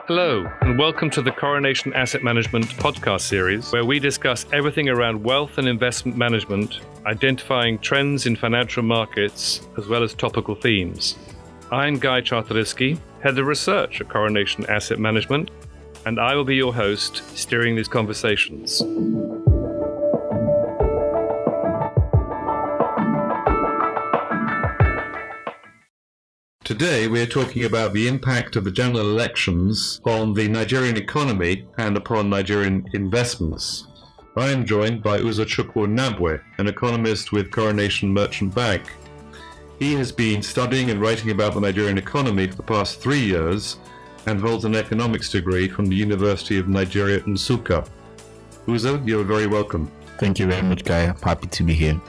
Hello, and welcome to the Coronation Asset Management podcast series, where we discuss everything around wealth and investment management, identifying trends in financial markets, as well as topical themes. I'm Guy Czartoryski, Head of Research at Coronation Asset Management, and I will be your host, steering these conversations. Today we are talking about the impact of the general elections on the Nigerian economy and upon Nigerian investments. I am joined by Uzochukwu Nabwe, an economist with Coronation Merchant Bank. He has been studying and writing about the Nigerian economy for the past 3 years and holds an economics degree from the University of Nigeria, Nsukka. Uzo, you're very welcome. Thank you very much, Guy. I'm happy to be here.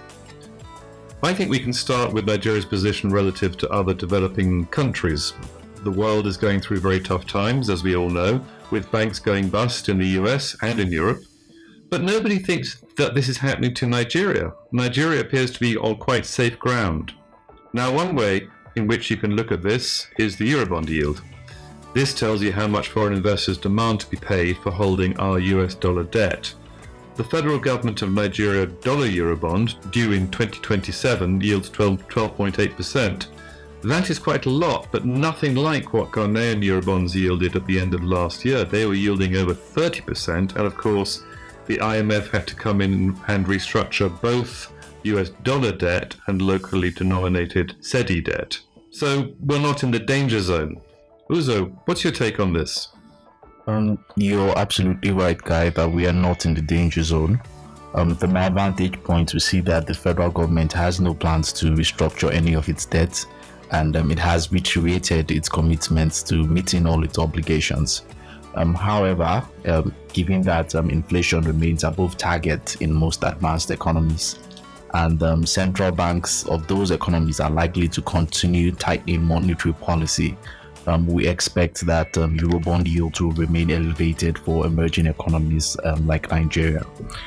I think we can start with Nigeria's position relative to other developing countries. The world is going through very tough times, as we all know, with banks going bust in the US and in Europe. But nobody thinks that this is happening to Nigeria. Nigeria appears to be on quite safe ground. Now, one way in which you can look at this is the Eurobond yield. This tells you how much foreign investors demand to be paid for holding our US dollar debt. The federal government of Nigeria dollar Eurobond, due in 2027, yields 12.8%. That is quite a lot, but nothing like what Ghanaian Eurobonds yielded at the end of last year. They were yielding over 30%, and of course, the IMF had to come in and restructure both US dollar debt and locally denominated cedi debt. So we're not in the danger zone. Uzo, what's your take on this? You're absolutely right, Guy, that we are not in the danger zone. From my vantage point, we see that the federal government has no plans to restructure any of its debts, and it has reiterated its commitments to meeting all its obligations. However, given that inflation remains above target in most advanced economies, and central banks of those economies are likely to continue tightening monetary policy, we expect that Eurobond yields will remain elevated for emerging economies like Nigeria.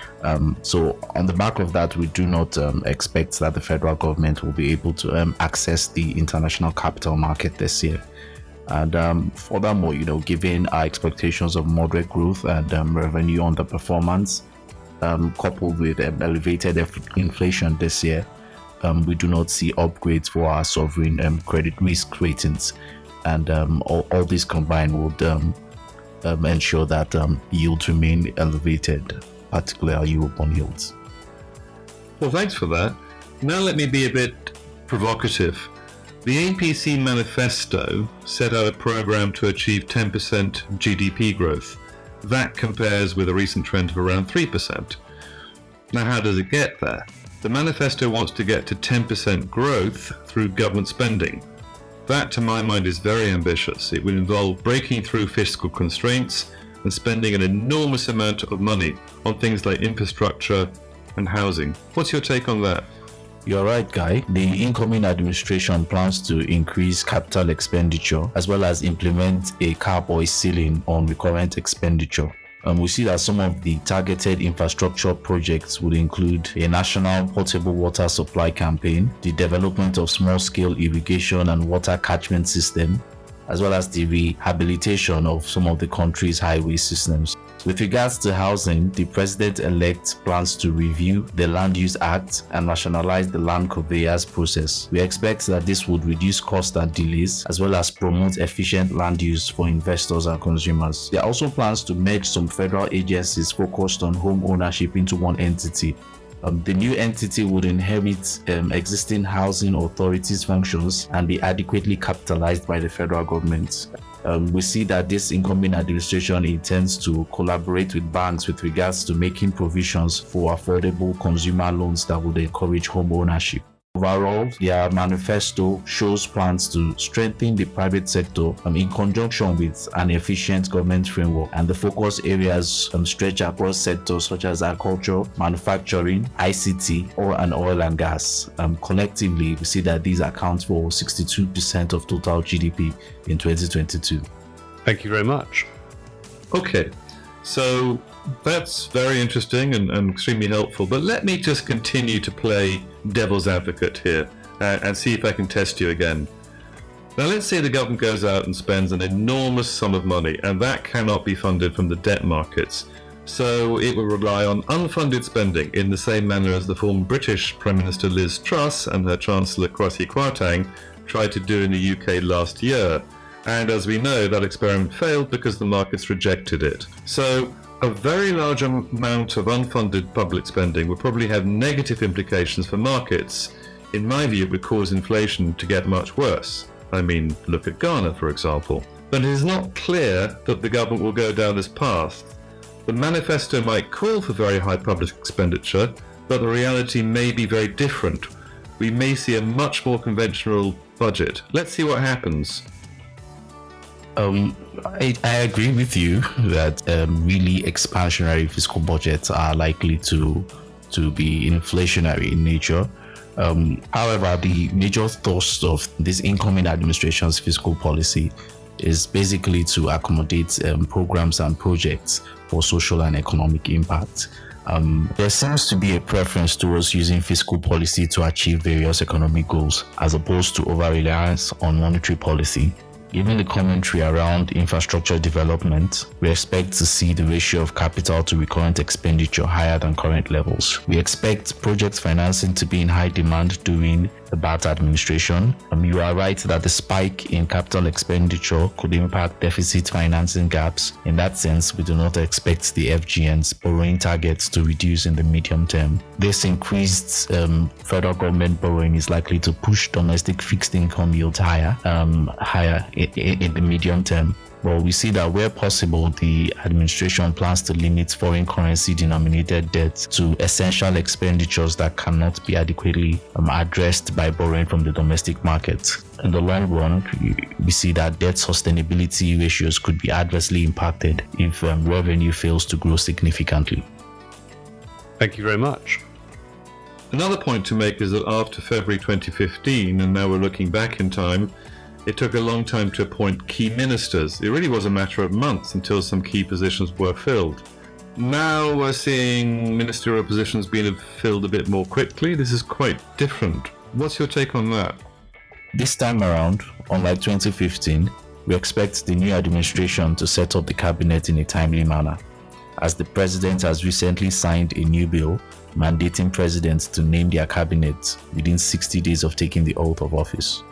So on the back of that, we do not expect that the federal government will be able to access the international capital market this year. And furthermore, given our expectations of moderate growth and revenue underperformance, coupled with elevated inflation this year, we do not see upgrades for our sovereign credit risk ratings. And all this combined would ensure that yields remain elevated, particularly our Eurobond yields. Well, thanks for that. Now let me be a bit provocative. The APC manifesto set out a program to achieve 10% GDP growth. That compares with a recent trend of around 3%. Now, how does it get there? The manifesto wants to get to 10% growth through government spending. That, to my mind, is very ambitious. It would involve breaking through fiscal constraints and spending an enormous amount of money on things like infrastructure and housing. What's your take on that? You're right, Guy. The incoming administration plans to increase capital expenditure as well as implement a cap or a ceiling on recurrent expenditure. We see that some of the targeted infrastructure projects would include a national potable water supply campaign, the development of small-scale irrigation and water catchment system, as well as the rehabilitation of some of the country's highway systems. With regards to housing, the president-elect plans to review the Land Use Act and rationalize the land conveyance process. We expect that this would reduce costs and delays, as well as promote efficient land use for investors and consumers. There are also plans to merge some federal agencies focused on home ownership into one entity. The new entity would inherit existing housing authorities' functions and be adequately capitalized by the federal government. We see that this incoming administration intends to collaborate with banks with regards to making provisions for affordable consumer loans that would encourage home ownership. Overall, their manifesto shows plans to strengthen the private sector in conjunction with an efficient government framework, and the focus areas stretch across sectors such as agriculture, manufacturing, ICT, oil and gas. Collectively, we see that these account for 62% of total GDP in 2022. Thank you very much. Okay, so that's very interesting and extremely helpful, but let me just continue to play devil's advocate here and see if I can test you again. Now let's say the government goes out and spends an enormous sum of money, and that cannot be funded from the debt markets. So it will rely on unfunded spending in the same manner as the former British Prime Minister Liz Truss and her Chancellor Kwasi Kwarteng tried to do in the UK last year. And as we know, that experiment failed because the markets rejected it. So a very large amount of unfunded public spending will probably have negative implications for markets. In my view, it would cause inflation to get much worse. I mean, look at Ghana, for example. But it is not clear that the government will go down this path. The manifesto might call for very high public expenditure, but the reality may be very different. We may see a much more conventional budget. Let's see what happens. I agree with you that really expansionary fiscal budgets are likely to be inflationary in nature. However, the major thrust of this incoming administration's fiscal policy is basically to accommodate programs and projects for social and economic impact. There seems to be a preference towards using fiscal policy to achieve various economic goals, as opposed to over-reliance on monetary policy. Given the commentary around infrastructure development, we expect to see the ratio of capital to recurrent expenditure higher than current levels. We expect project financing to be in high demand during the Bart administration. You are right that the spike in capital expenditure could impact deficit financing gaps. In that sense, we do not expect the FGN's borrowing targets to reduce in the medium term. This increased federal government borrowing is likely to push domestic fixed income yields higher in the medium term. But we see that where possible, the administration plans to limit foreign currency denominated debt to essential expenditures that cannot be adequately addressed by borrowing from the domestic market. In the long run, we see that debt sustainability ratios could be adversely impacted if revenue fails to grow significantly. Thank you very much. Another point to make is that after February 2015, and now we're looking back in time, it took a long time to appoint key ministers. It really was a matter of months until some key positions were filled. Now we're seeing ministerial positions being filled a bit more quickly. This is quite different. What's your take on that? This time around, unlike 2015, we expect the new administration to set up the cabinet in a timely manner, as the president has recently signed a new bill mandating presidents to name their cabinet within 60 days of taking the oath of office.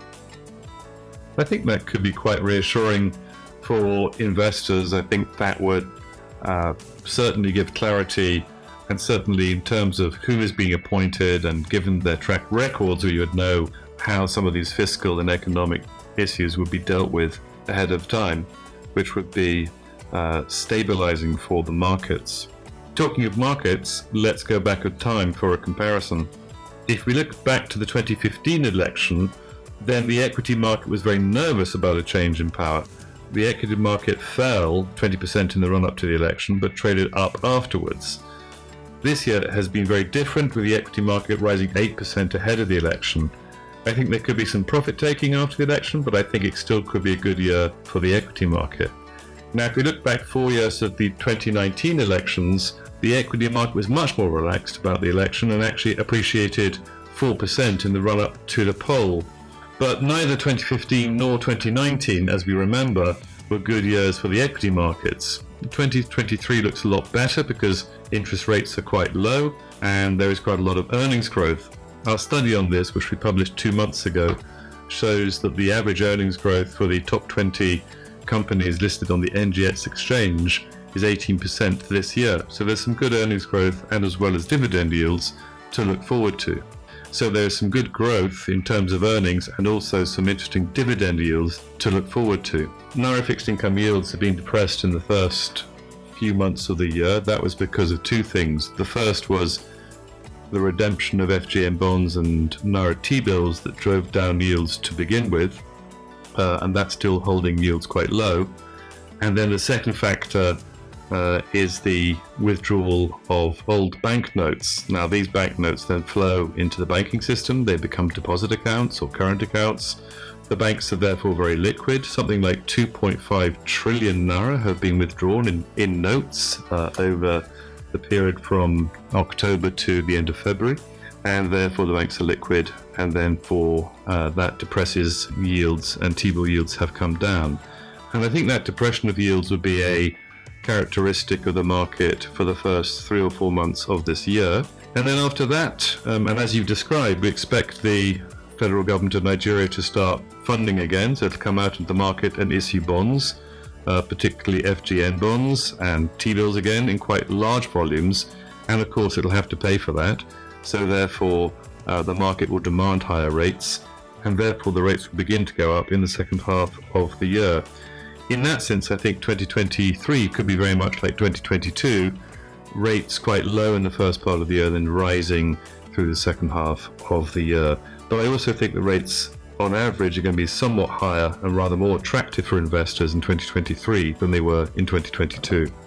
I think that could be quite reassuring for investors. I think that would certainly give clarity, and certainly in terms of who is being appointed and given their track records, you would know how some of these fiscal and economic issues would be dealt with ahead of time, which would be stabilizing for the markets. Talking of markets, let's go back in time for a comparison. If we look back to the 2015 election, then the equity market was very nervous about a change in power. The equity market fell 20% in the run-up to the election, but traded up afterwards. This year has been very different, with the equity market rising 8% ahead of the election. I think there could be some profit-taking after the election, but I think it still could be a good year for the equity market. Now, if we look back 4 years at the 2019 elections, the equity market was much more relaxed about the election and actually appreciated 4% in the run-up to the poll. But neither 2015 nor 2019, as we remember, were good years for the equity markets. 2023 looks a lot better because interest rates are quite low and there is quite a lot of earnings growth. Our study on this, which we published 2 months ago, shows that the average earnings growth for the top 20 companies listed on the NGX exchange is 18% this year. So there's some good earnings growth and as well as dividend yields to look forward to. So there's some good growth in terms of earnings and also some interesting dividend yields to look forward to. Naira fixed income yields have been depressed in the first few months of the year. That was because of two things. The first was the redemption of FGN bonds and Naira T-bills that drove down yields to begin with, and that's still holding yields quite low. And then the second factor is the withdrawal of old banknotes. Now, these banknotes then flow into the banking system. They become deposit accounts or current accounts. The banks are therefore very liquid. Something like 2.5 trillion naira have been withdrawn in notes over the period from October to the end of February. and therefore the banks are liquid, and then that depresses yields, and T-bill yields have come down. And I think that depression of yields would be a characteristic of the market for the first 3 or 4 months of this year. And then after that, and as you've described, we expect the federal government of Nigeria to start funding again, so to come out into the market and issue bonds, particularly FGN bonds and T-bills again in quite large volumes, and of course it'll have to pay for that, so therefore the market will demand higher rates, and therefore the rates will begin to go up in the second half of the year. In that sense, I think 2023 could be very much like 2022, rates quite low in the first part of the year, then rising through the second half of the year. But I also think the rates on average are going to be somewhat higher and rather more attractive for investors in 2023 than they were in 2022.